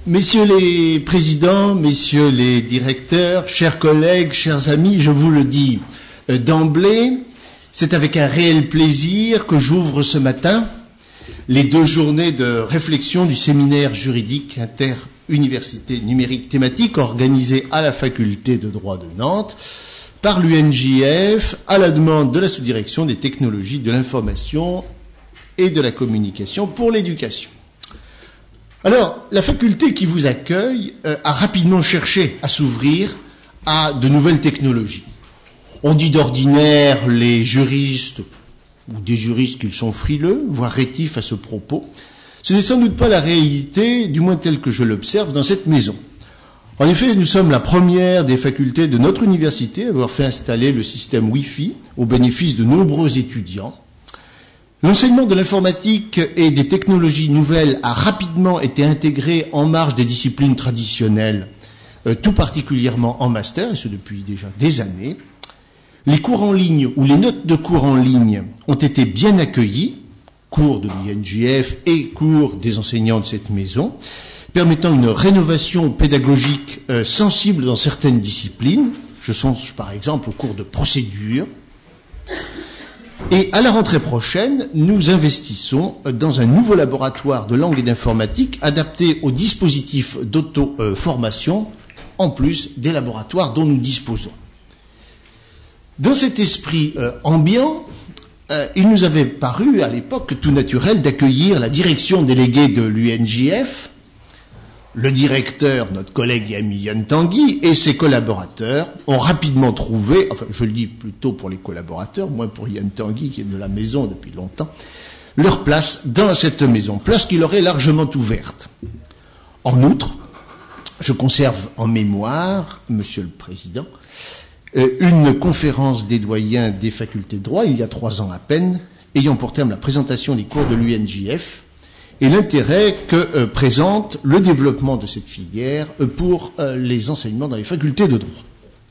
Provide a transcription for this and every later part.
Messieurs les présidents, messieurs les directeurs, chers collègues, chers amis, je vous le dis d'emblée, c'est avec un réel plaisir que j'ouvre ce matin les 2 journées de réflexion du séminaire juridique interuniversité numérique thématique organisé à la faculté de droit de Nantes par l'UNJF à la demande de la sous-direction des technologies de l'information et de la communication pour l'éducation. Alors, la faculté qui vous accueille a rapidement cherché à s'ouvrir à de nouvelles technologies. On dit d'ordinaire les juristes, ou des juristes qu'ils sont frileux, voire rétifs à ce propos. Ce n'est sans doute pas la réalité, du moins telle que je l'observe, dans cette maison. En effet, nous sommes la première des facultés de notre université à avoir fait installer le système Wi-Fi au bénéfice de nombreux étudiants. L'enseignement de l'informatique et des technologies nouvelles a rapidement été intégré en marge des disciplines traditionnelles, tout particulièrement en master, et ce depuis déjà des années. Les cours en ligne ou les notes de cours en ligne ont été bien accueillis, cours de l'INJF et cours des enseignants de cette maison, permettant une rénovation pédagogique sensible dans certaines disciplines. Je songe par exemple aux cours de procédure. Et à la rentrée prochaine, nous investissons dans un nouveau laboratoire de langue et d'informatique adapté aux dispositifs d'auto-formation, en plus des laboratoires dont nous disposons. Dans cet esprit ambiant, il nous avait paru à l'époque tout naturel d'accueillir la direction déléguée de l'UNJF, le directeur, notre collègue et ami Yann Tanguy, et ses collaborateurs ont rapidement trouvé, enfin je le dis plutôt pour les collaborateurs, moins pour Yann Tanguy qui est de la maison depuis longtemps, leur place dans cette maison, place qui leur est largement ouverte. En outre, je conserve en mémoire, Monsieur le Président, une conférence des doyens des facultés de droit, il y a 3 ans à peine, ayant pour terme la présentation des cours de l'UNJF, et l'intérêt que présente le développement de cette filière pour les enseignements dans les facultés de droit.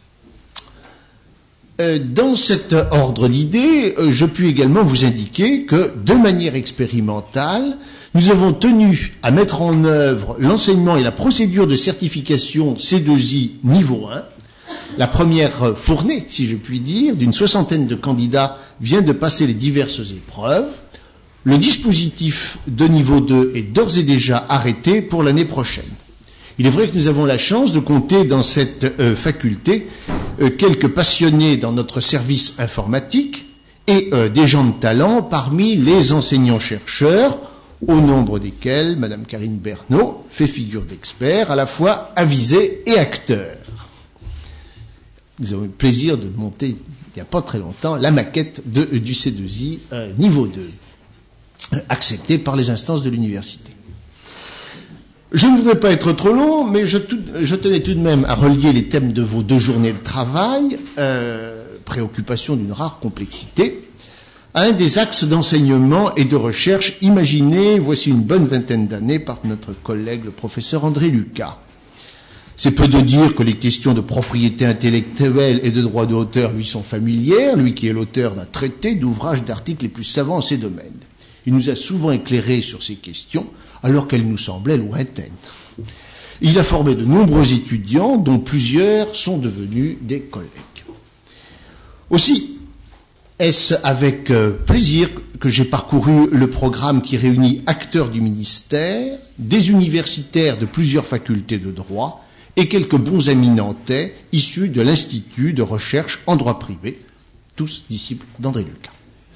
Dans cet ordre d'idées, je puis également vous indiquer que, de manière expérimentale, nous avons tenu à mettre en œuvre l'enseignement et la procédure de certification C2I niveau 1. La première fournée, si je puis dire, d'une 60aine de candidats vient de passer les diverses épreuves. Le dispositif de niveau 2 est d'ores et déjà arrêté pour l'année prochaine. Il est vrai que nous avons la chance de compter dans cette faculté quelques passionnés dans notre service informatique et des gens de talent parmi les enseignants-chercheurs, au nombre desquels Madame Karine Bernot fait figure d'expert, à la fois avisé et acteur. Nous avons eu le plaisir de monter, il n'y a pas très longtemps, la maquette du C2I niveau 2. Accepté par les instances de l'université. Je ne voudrais pas être trop long, mais je tenais tout de même à relier les thèmes de vos 2 journées de travail, préoccupation d'une rare complexité, à un des axes d'enseignement et de recherche imaginés voici une bonne vingtaine d'années par notre collègue le professeur André Lucas. C'est peu de dire que les questions de propriété intellectuelle et de droit d'auteur lui sont familières, lui qui est l'auteur d'un traité, d'ouvrages, d'articles les plus savants en ces domaines. Il nous a souvent éclairés sur ces questions, alors qu'elles nous semblaient lointaines. Il a formé de nombreux étudiants, dont plusieurs sont devenus des collègues. Aussi, est-ce avec plaisir que j'ai parcouru le programme qui réunit acteurs du ministère, des universitaires de plusieurs facultés de droit et quelques bons amis nantais issus de l'Institut de recherche en droit privé, tous disciples d'André Lucas.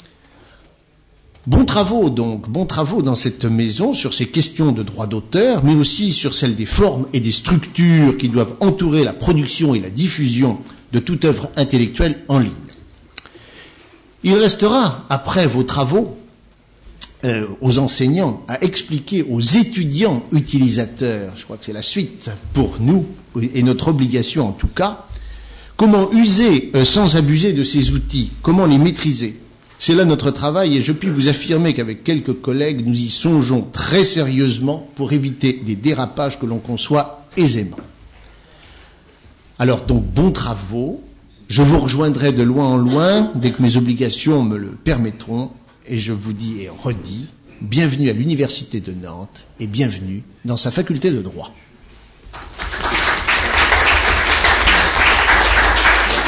Bons travaux dans cette maison sur ces questions de droit d'auteur, mais aussi sur celles des formes et des structures qui doivent entourer la production et la diffusion de toute œuvre intellectuelle en ligne. Il restera, après vos travaux, aux enseignants à expliquer aux étudiants utilisateurs, je crois que c'est la suite pour nous, et notre obligation en tout cas, comment user sans abuser de ces outils, comment les maîtriser. C'est là notre travail et je puis vous affirmer qu'avec quelques collègues, nous y songeons très sérieusement pour éviter des dérapages que l'on conçoit aisément. Alors donc, bons travaux. Je vous rejoindrai de loin en loin dès que mes obligations me le permettront et je vous dis et redis, bienvenue à l'Université de Nantes et bienvenue dans sa faculté de droit.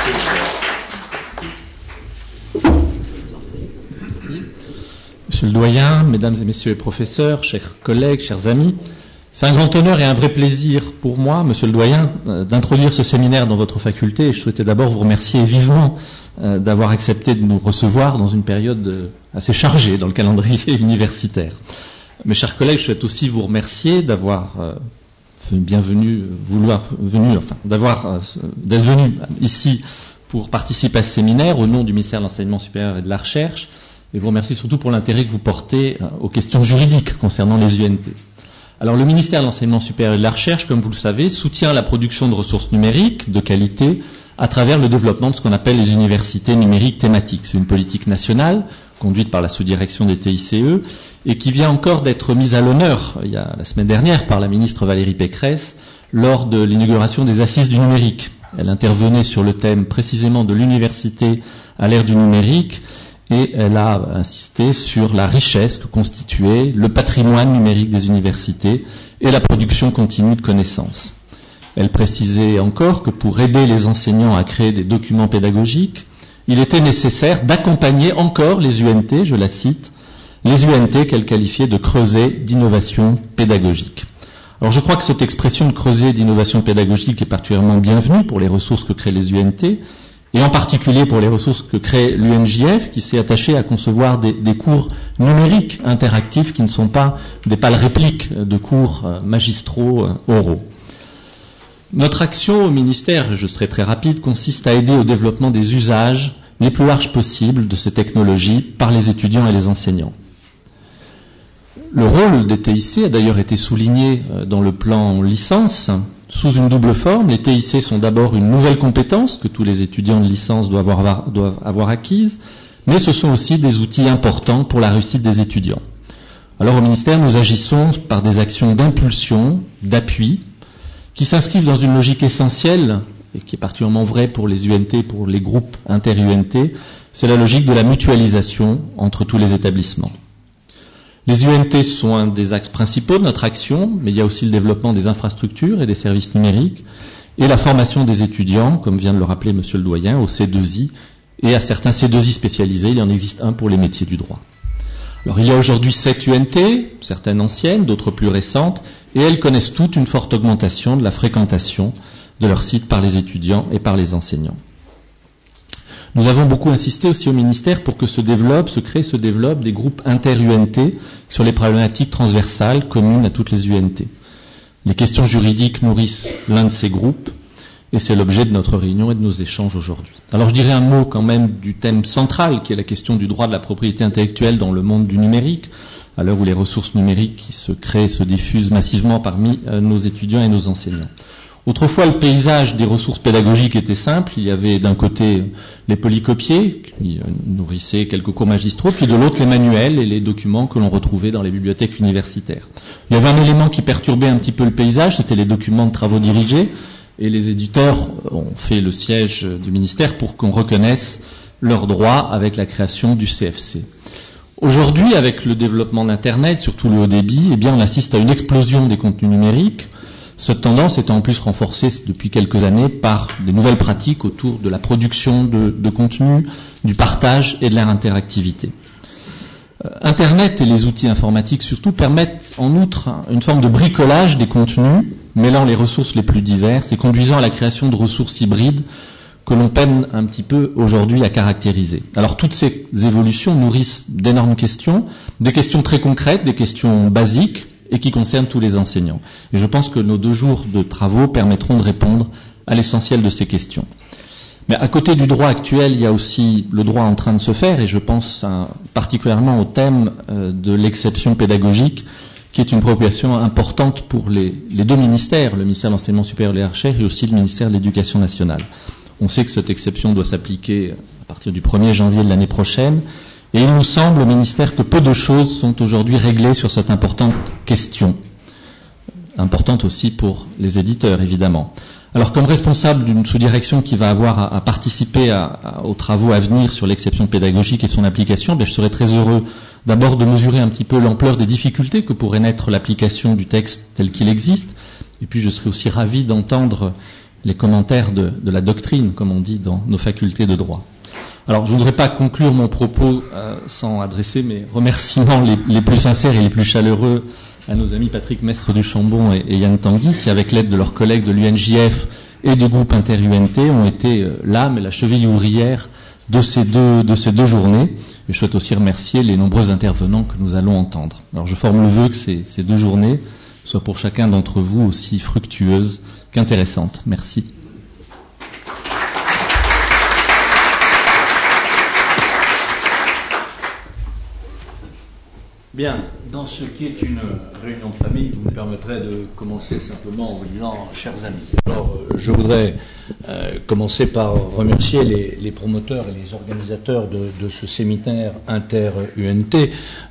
Monsieur le doyen, mesdames et messieurs les professeurs, chers collègues, chers amis, c'est un grand honneur et un vrai plaisir pour moi, monsieur le doyen, d'introduire ce séminaire dans votre faculté. Et je souhaitais d'abord vous remercier vivement d'avoir accepté de nous recevoir dans une période assez chargée dans le calendrier universitaire. Mes chers collègues, je souhaite aussi vous remercier d'avoir d'être venu ici pour participer à ce séminaire au nom du ministère de l'Enseignement supérieur et de la Recherche, et vous remercie surtout pour l'intérêt que vous portez aux questions juridiques concernant les UNT. Alors, le ministère de l'Enseignement supérieur et de la Recherche, comme vous le savez, soutient la production de ressources numériques de qualité à travers le développement de ce qu'on appelle les universités numériques thématiques. C'est une politique nationale conduite par la sous-direction des TICE et qui vient encore d'être mise à l'honneur, il y a la semaine dernière, par la ministre Valérie Pécresse lors de l'inauguration des Assises du numérique. Elle intervenait sur le thème précisément de l'université à l'ère du numérique et elle a insisté sur la richesse que constituait le patrimoine numérique des universités et la production continue de connaissances. Elle précisait encore que pour aider les enseignants à créer des documents pédagogiques, il était nécessaire d'accompagner encore les UNT, je la cite, les UNT qu'elle qualifiait de creuset d'innovation pédagogique. Alors je crois que cette expression de creuset d'innovation pédagogique est particulièrement bienvenue pour les ressources que créent les UNT, et en particulier pour les ressources que crée l'UNJF, qui s'est attaché à concevoir des cours numériques interactifs qui ne sont pas des pâles répliques de cours magistraux oraux. Notre action au ministère, je serai très rapide, consiste à aider au développement des usages les plus larges possibles de ces technologies par les étudiants et les enseignants. Le rôle des TIC a d'ailleurs été souligné dans le plan licence sous une double forme. Les TIC sont d'abord une nouvelle compétence que tous les étudiants de licence doivent avoir acquise, mais ce sont aussi des outils importants pour la réussite des étudiants. Alors au ministère, nous agissons par des actions d'impulsion, d'appui, qui s'inscrivent dans une logique essentielle, et qui est particulièrement vraie pour les UNT, pour les groupes inter-UNT, c'est la logique de la mutualisation entre tous les établissements. Les UNT sont un des axes principaux de notre action, mais il y a aussi le développement des infrastructures et des services numériques, et la formation des étudiants, comme vient de le rappeler monsieur le doyen, au C2I, et à certains C2I spécialisés, il y en existe un pour les métiers du droit. Alors il y a aujourd'hui 7 UNT, certaines anciennes, d'autres plus récentes, et elles connaissent toutes une forte augmentation de la fréquentation de leur site par les étudiants et par les enseignants. Nous avons beaucoup insisté aussi au ministère pour que se développent des groupes inter-UNT sur les problématiques transversales communes à toutes les UNT. Les questions juridiques nourrissent l'un de ces groupes, et c'est l'objet de notre réunion et de nos échanges aujourd'hui. Alors je dirais un mot quand même du thème central, qui est la question du droit de la propriété intellectuelle dans le monde du numérique, à l'heure où les ressources numériques qui se créent se diffusent massivement parmi nos étudiants et nos enseignants. Autrefois, le paysage des ressources pédagogiques était simple. Il y avait d'un côté les polycopiés, qui nourrissaient quelques cours magistraux, puis de l'autre les manuels et les documents que l'on retrouvait dans les bibliothèques universitaires. Il y avait un élément qui perturbait un petit peu le paysage, c'était les documents de travaux dirigés, et les éditeurs ont fait le siège du ministère pour qu'on reconnaisse leurs droits avec la création du CFC. Aujourd'hui, avec le développement d'Internet, surtout le haut débit, eh bien, on assiste à une explosion des contenus numériques. Cette tendance est en plus renforcée depuis quelques années par des nouvelles pratiques autour de la production de contenu, du partage et de leur interactivité. Internet et les outils informatiques surtout permettent en outre une forme de bricolage des contenus, mêlant les ressources les plus diverses et conduisant à la création de ressources hybrides que l'on peine un petit peu aujourd'hui à caractériser. Alors toutes ces évolutions nourrissent d'énormes questions, des questions très concrètes, des questions basiques, et qui concerne tous les enseignants. Et je pense que nos 2 jours de travaux permettront de répondre à l'essentiel de ces questions. Mais à côté du droit actuel, il y a aussi le droit en train de se faire, et je pense particulièrement au thème de l'exception pédagogique, qui est une préoccupation importante pour les 2 ministères, le ministère de l'Enseignement supérieur et de la Recherche et aussi le ministère de l'Éducation nationale. On sait que cette exception doit s'appliquer à partir du 1er janvier de l'année prochaine, et il nous semble au ministère que peu de choses sont aujourd'hui réglées sur cette importante question, importante aussi pour les éditeurs évidemment. Alors comme responsable d'une sous-direction qui va avoir à participer aux travaux à venir sur l'exception pédagogique et son application, je serais très heureux d'abord de mesurer un petit peu l'ampleur des difficultés que pourrait naître l'application du texte tel qu'il existe, et puis je serais aussi ravi d'entendre les commentaires de la doctrine, comme on dit dans nos facultés de droit. Alors, je ne voudrais pas conclure mon propos sans adresser mes remerciements les plus sincères et les plus chaleureux à nos amis Patrick Mestre du Chambon et Yann Tanguy, qui, avec l'aide de leurs collègues de l'UNJF et du groupe Inter-UNT, ont été l'âme et la cheville ouvrière de ces deux journées. Et je souhaite aussi remercier les nombreux intervenants que nous allons entendre. Alors, je forme le vœu que ces 2 journées soient pour chacun d'entre vous aussi fructueuses qu'intéressantes. Merci. Bien, dans ce qui est une réunion de famille, vous me permettrez de commencer simplement en vous disant, chers amis. Alors, je voudrais commencer par remercier les promoteurs et les organisateurs de ce séminaire inter-UNT,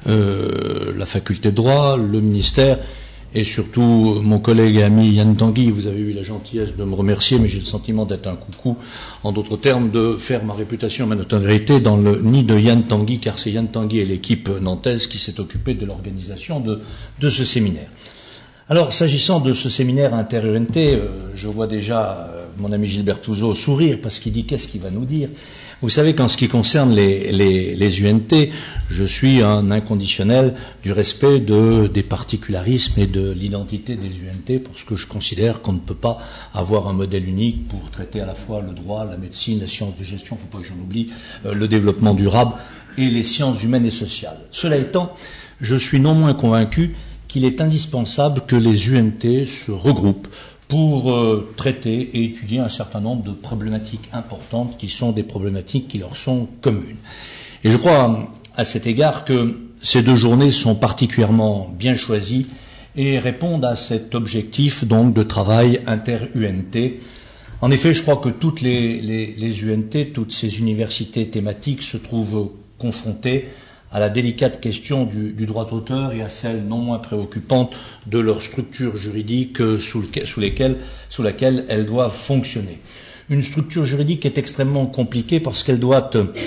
la faculté de droit, le ministère, et surtout mon collègue et ami Yann Tanguy. Vous avez eu la gentillesse de me remercier, mais j'ai le sentiment d'être un coucou, en d'autres termes, de faire ma réputation, ma notoriété dans le nid de Yann Tanguy, car c'est Yann Tanguy et l'équipe nantaise qui s'est occupée de l'organisation de ce séminaire. Alors, s'agissant de ce séminaire inter-UNT, je vois déjà mon ami Gilbert Touzeau sourire, parce qu'il dit qu'est-ce qu'il va nous dire. Vous savez qu'en ce qui concerne les UNT, je suis un inconditionnel du respect des particularismes et de l'identité des UNT, parce que je considère qu'on ne peut pas avoir un modèle unique pour traiter à la fois le droit, la médecine, la science de gestion, faut pas que j'en oublie, le développement durable et les sciences humaines et sociales. Cela étant, je suis non moins convaincu qu'il est indispensable que les UNT se regroupent pour traiter et étudier un certain nombre de problématiques importantes qui sont des problématiques qui leur sont communes. Et je crois à cet égard que ces 2 journées sont particulièrement bien choisies et répondent à cet objectif donc de travail inter-UNT. En effet, je crois que toutes les UNT, toutes ces universités thématiques se trouvent confrontées à la délicate question du droit d'auteur et à celle non moins préoccupante de leur structure juridique sous laquelle elles doivent fonctionner. Une structure juridique est extrêmement compliquée parce qu'elle doit,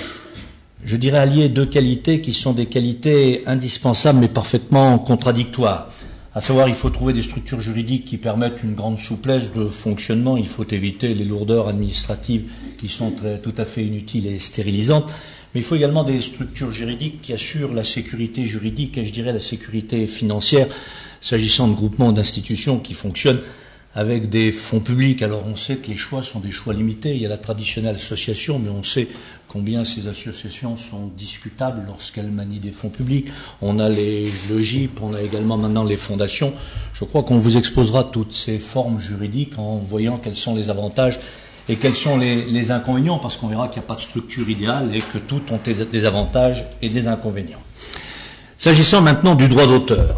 je dirais, allier 2 qualités qui sont des qualités indispensables mais parfaitement contradictoires. À savoir, il faut trouver des structures juridiques qui permettent une grande souplesse de fonctionnement, il faut éviter les lourdeurs administratives qui sont tout à fait inutiles et stérilisantes. Mais il faut également des structures juridiques qui assurent la sécurité juridique et je dirais la sécurité financière, s'agissant de groupements d'institutions qui fonctionnent avec des fonds publics. Alors on sait que les choix sont des choix limités, il y a la traditionnelle association, mais on sait combien ces associations sont discutables lorsqu'elles manient des fonds publics. On a le GIP, on a également maintenant les fondations. Je crois qu'on vous exposera toutes ces formes juridiques en voyant quels sont les avantages et quels sont les inconvénients, parce qu'on verra qu'il n'y a pas de structure idéale et que toutes ont des avantages et des inconvénients. S'agissant maintenant du droit d'auteur.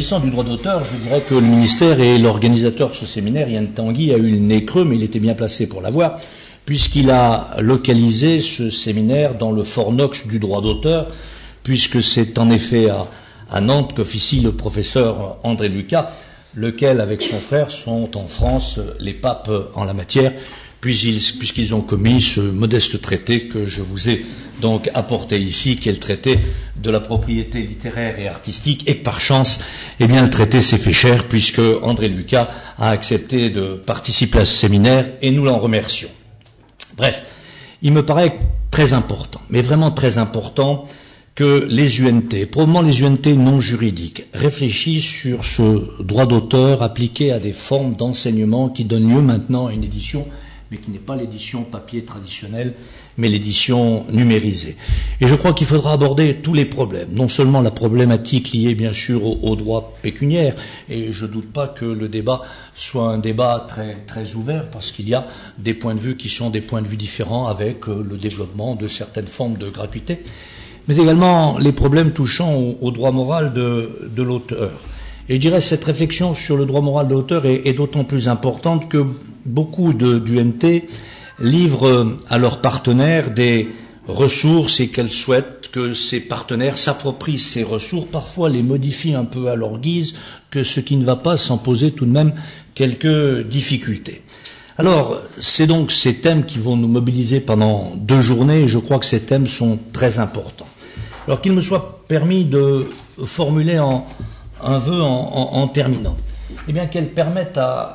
Je dirais que le ministère et l'organisateur de ce séminaire, Yann Tanguy, a eu le nez creux, mais il était bien placé pour l'avoir, puisqu'il a localisé ce séminaire dans le Fort Knox du droit d'auteur, puisque c'est en effet à Nantes qu'officie le professeur André Lucas, lequel, avec son frère, sont en France les papes en la matière, puisqu'ils ont commis ce modeste traité que je vous ai donc apporté ici, qui est le traité de la propriété littéraire et artistique, et que par chance, eh bien, le traité s'est fait cher, puisque André Lucas a accepté de participer à ce séminaire, et nous l'en remercions. Bref, il me paraît très important, mais vraiment très important, que les UNT, probablement les UNT non juridiques, réfléchissent sur ce droit d'auteur appliqué à des formes d'enseignement qui donnent lieu maintenant à une édition, mais qui n'est pas l'édition papier traditionnelle, mais l'édition numérisée. Et je crois qu'il faudra aborder tous les problèmes, non seulement la problématique liée bien sûr au droit pécuniaire, et je ne doute pas que le débat soit un débat très, très ouvert, parce qu'il y a des points de vue qui sont des points de vue différents avec le développement de certaines formes de gratuité, mais également les problèmes touchant au droit moral de l'auteur. Et je dirais que cette réflexion sur le droit moral de l'auteur est d'autant plus importante que beaucoup d'UNT livrent à leurs partenaires des ressources et qu'elles souhaitent que ces partenaires s'approprient ces ressources, parfois les modifient un peu à leur guise, que ce qui ne va pas sans poser tout de même quelques difficultés. Alors, c'est donc ces thèmes qui vont nous mobiliser pendant 2 journées, et je crois que ces thèmes sont très importants. Alors qu'il me soit permis de formuler un vœu en terminant, eh bien qu'elles permettent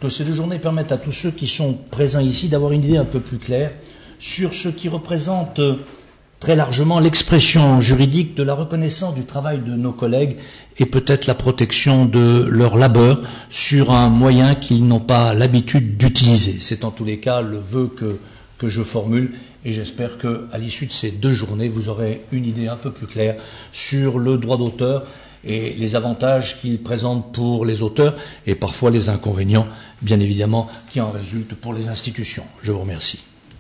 que ces 2 journées permettent à tous ceux qui sont présents ici d'avoir une idée un peu plus claire sur ce qui représente très largement l'expression juridique de la reconnaissance du travail de nos collègues et peut-être la protection de leur labeur sur un moyen qu'ils n'ont pas l'habitude d'utiliser. C'est en tous les cas le vœu que je formule et j'espère qu'à l'issue de ces 2 journées, vous aurez une idée un peu plus claire sur le droit d'auteur et les avantages qu'il présente pour les auteurs et parfois les inconvénients, bien évidemment, qui en résultent pour les institutions. Je vous remercie.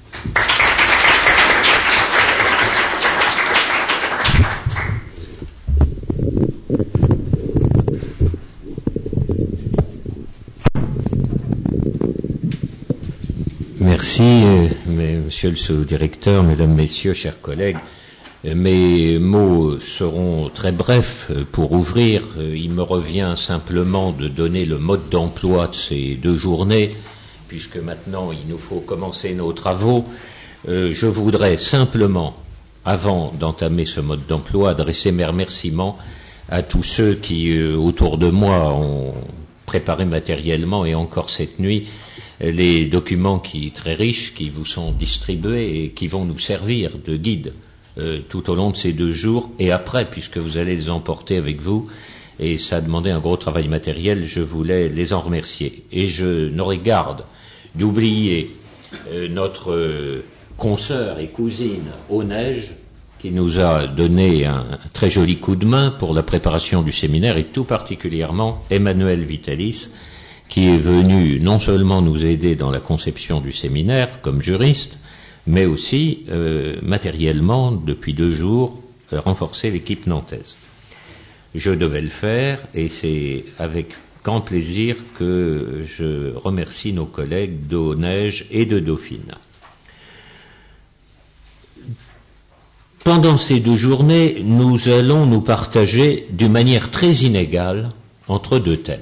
Merci, monsieur le sous-directeur, mesdames, messieurs, chers collègues. Mes mots seront très brefs pour ouvrir. Il me revient simplement de donner le mode d'emploi de ces 2 journées, puisque maintenant il nous faut commencer nos travaux. Je voudrais simplement, avant d'entamer ce mode d'emploi, adresser mes remerciements à tous ceux qui, autour de moi, ont préparé matériellement et encore cette nuit les documents très riches qui vous sont distribués et qui vont nous servir de guide tout au long de ces 2 jours et après, puisque vous allez les emporter avec vous, et ça a demandé un gros travail matériel, je voulais les en remercier. Et je n'aurai garde d'oublier notre consoeur et cousine Auneige, qui nous a donné un très joli coup de main pour la préparation du séminaire, et tout particulièrement Emmanuel Vitalis, qui est venu non seulement nous aider dans la conception du séminaire comme juriste, mais aussi matériellement, depuis 2 jours, renforcer l'équipe nantaise. Je devais le faire et c'est avec grand plaisir que je remercie nos collègues d'Auneige et de Dauphine. Pendant ces 2 journées, nous allons nous partager d'une manière très inégale entre 2 thèmes.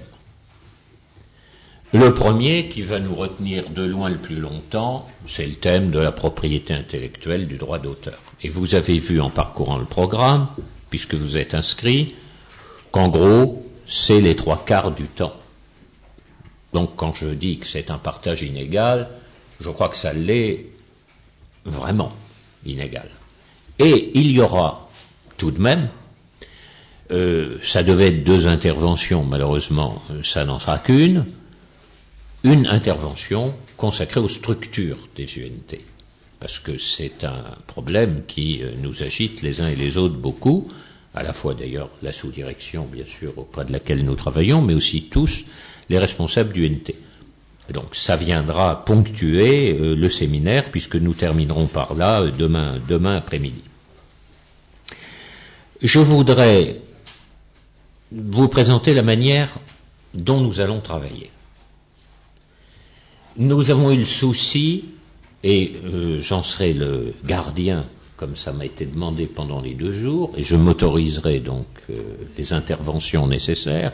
Le premier, qui va nous retenir de loin le plus longtemps, c'est le thème de la propriété intellectuelle du droit d'auteur. Et vous avez vu en parcourant le programme, puisque vous êtes inscrits, qu'en gros, c'est les 3/4 du temps. Donc quand je dis que c'est un partage inégal, je crois que ça l'est vraiment inégal. Et il y aura tout de même, ça devait être 2 interventions, malheureusement ça n'en sera qu'une, une intervention consacrée aux structures des UNT, parce que c'est un problème qui nous agite les uns et les autres beaucoup, à la fois d'ailleurs la sous-direction, bien sûr, auprès de laquelle nous travaillons, mais aussi tous les responsables du UNT. Donc ça viendra ponctuer le séminaire, puisque nous terminerons par là demain après-midi. Je voudrais vous présenter la manière dont nous allons travailler. Nous avons eu le souci, et j'en serai le gardien, comme ça m'a été demandé pendant les 2 jours, et je m'autoriserai donc les interventions nécessaires.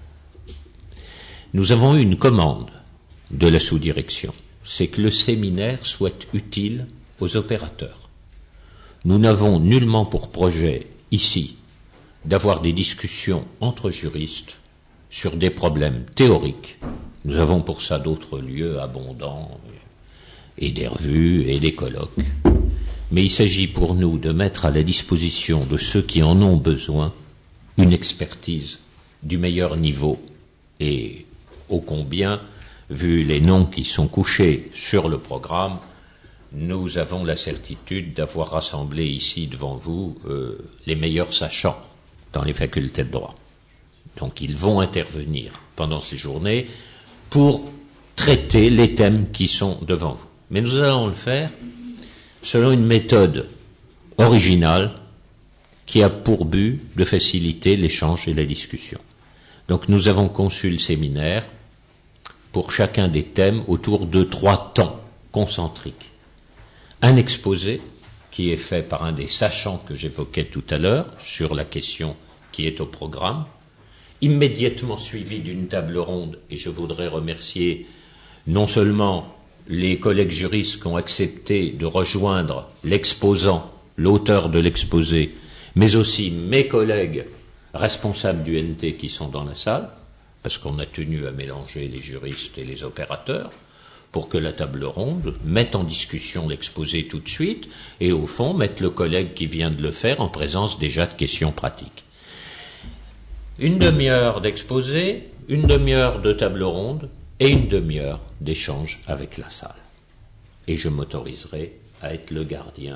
Nous avons eu une commande de la sous-direction, c'est que le séminaire soit utile aux opérateurs. Nous n'avons nullement pour projet, ici, d'avoir des discussions entre juristes sur des problèmes théoriques. Nous avons pour ça d'autres lieux abondants, et des revues, et des colloques. Mais il s'agit pour nous de mettre à la disposition de ceux qui en ont besoin une expertise du meilleur niveau, et ô combien, vu les noms qui sont couchés sur le programme, nous avons la certitude d'avoir rassemblé ici devant vous les meilleurs sachants dans les facultés de droit. Donc ils vont intervenir pendant ces journées pour traiter les thèmes qui sont devant vous. Mais nous allons le faire selon une méthode originale qui a pour but de faciliter l'échange et la discussion. Donc nous avons conçu le séminaire pour chacun des thèmes autour de 3 temps concentriques. Un exposé qui est fait par un des sachants que j'évoquais tout à l'heure sur la question qui est au programme, immédiatement suivi d'une table ronde, et je voudrais remercier non seulement les collègues juristes qui ont accepté de rejoindre l'exposant, l'auteur de l'exposé, mais aussi mes collègues responsables du NT qui sont dans la salle, parce qu'on a tenu à mélanger les juristes et les opérateurs, pour que la table ronde mette en discussion l'exposé tout de suite, et au fond mette le collègue qui vient de le faire en présence déjà de questions pratiques. Une demi-heure d'exposé, une demi-heure de table ronde, et une demi-heure d'échange avec la salle. Et je m'autoriserai à être le gardien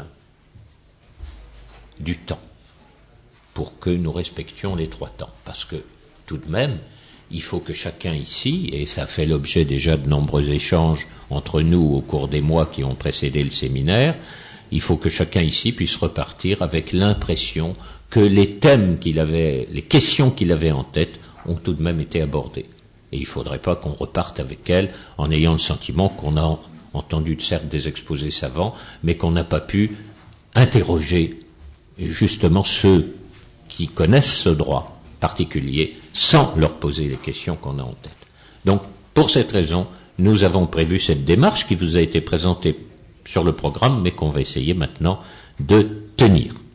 du temps, pour que nous respections les 3 temps, parce que tout de même, il faut que chacun ici, et ça fait l'objet déjà de nombreux échanges entre nous au cours des mois qui ont précédé le séminaire, il faut que chacun ici puisse repartir avec l'impression que les thèmes les questions qu'il avait en tête ont tout de même été abordées. Et il ne faudrait pas qu'on reparte avec elles en ayant le sentiment qu'on a entendu certes des exposés savants, mais qu'on n'a pas pu interroger justement ceux qui connaissent ce droit particulier sans leur poser les questions qu'on a en tête. Donc, pour cette raison, nous avons prévu cette démarche qui vous a été présentée sur le programme, mais qu'on va essayer maintenant de tenir.